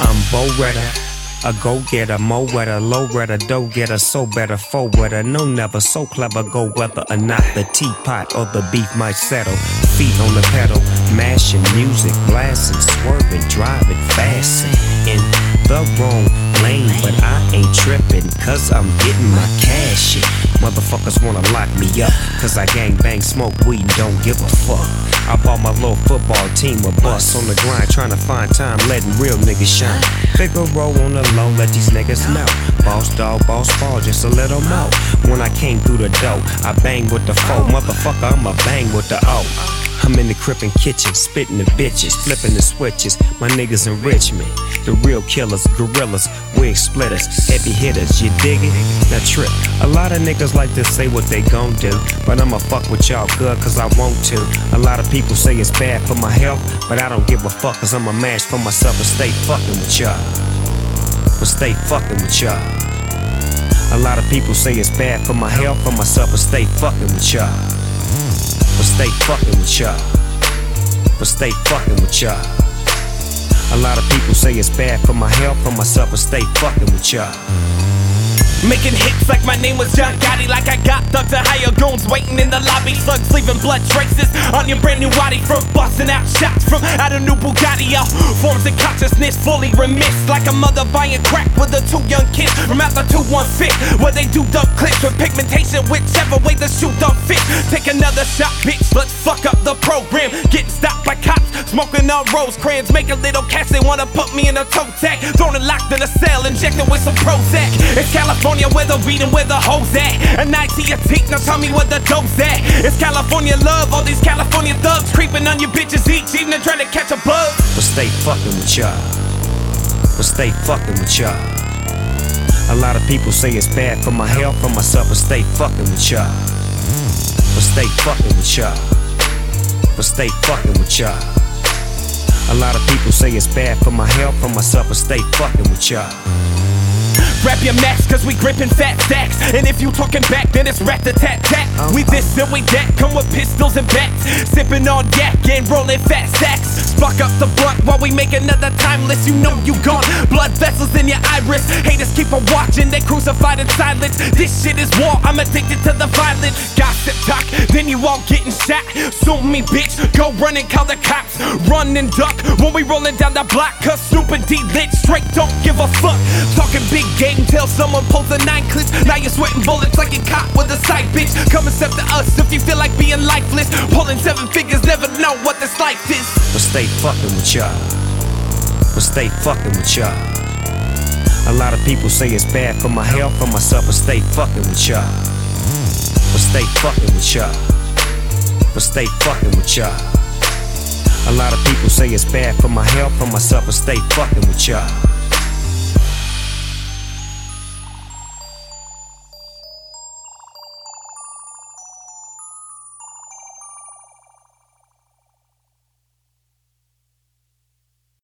I'm Bo Redder, a go-getter, mo wetter, low redder, dough getter, so better, faux wetter, no never, so clever, go whether or not the teapot or the beef might settle. Feet on the pedal, mashing music, blasting, swerving, driving, fasting in the wrong lane, but I ain't tripping, cause I'm getting my cash in. Motherfuckers wanna lock me up, cause I gang bang, smoke weed, and don't give a fuck. I bought my little football team a bus on the grind, trying to find time, letting real niggas shine. Figaro on the low, let these niggas know. Boss dog, boss ball, just a little more. When I came through the door, I bang with the foe. Motherfucker, I'ma bang with the O. I'm in the crippin' kitchen, spitting the bitches, flipping the switches. My niggas in Richmond, the real killers, gorillas, wig splitters, heavy hitters, you dig it? Now trip. A lot of niggas like to say what they gon' do, but I'ma fuck with y'all good cause I want to. A lot of people say it's bad for my health, but I don't give a fuck cause I'm a match for myself and stay fucking with y'all. But stay fucking with y'all. A lot of people say it's bad for my health, for myself and stay fucking with y'all. But stay fucking with y'all. But stay fucking with y'all. A lot of people say it's bad for my health, for myself, but stay fucking with y'all. Making hits like my name was John Gotti, like I got thugs and higher goons waiting in the lobby. Slugs leaving blood traces on your brand new body from busting out shots from out a new Bugatti. All forms of consciousness fully remiss, like a mother buying crack with her 2 young kids from out the 215, where they do dumb clips with pigmentation, whichever way the shoe don't fit. Take another shot, bitch, let's fuck up the program. Getting stopped by cops, smoking on Rosecrans, make a little cash, they wanna put me in a toe tag. Thrown and locked in a cell, injected with some Prozac. It's California where the weed and where the hoes at. A night to your teeth, now tell me where the dope's at. It's California love, all these California thugs creeping on your bitches each evening trying to catch a buzz. But stay fucking with y'all. But stay fucking with y'all. A lot of people say it's bad for my health, for myself, but stay fucking with y'all. But stay fucking with y'all. But stay fucking with y'all. A lot of people say it's bad for my health, for myself, but stay fucking with y'all. Grab your max, cause we gripping fat stacks. And if you talking back, then it's rat-a-tat-tat. We this and we that, come with pistols and bats. Sipping on yak and rolling fat stacks. Spark up the blunt while we make another timeless. You know you gone, blood vessels in your iris. Haters keep on watching, they crucified in silence. This shit is war, I'm addicted to the violence. Gossip talk, then you all getting shot. Sue me, bitch, go run and call the cops. Run and duck when we rolling down the block. Cause Snoop and D lit straight, don't give a fuck. Talking big game until someone pulls a 9 clips. Now you're sweating bullets like you caught with a sight, bitch. Come and step to us if you feel like being lifeless. Pulling 7 figures, never know what this life is. But stay fucking with y'all. But stay fucking with y'all. A lot of people say it's bad for my health, for myself, but stay fucking with y'all. But stay fucking with y'all. But stay fucking with y'all. A lot of people say it's bad for my health, for myself, but stay fucking with y'all.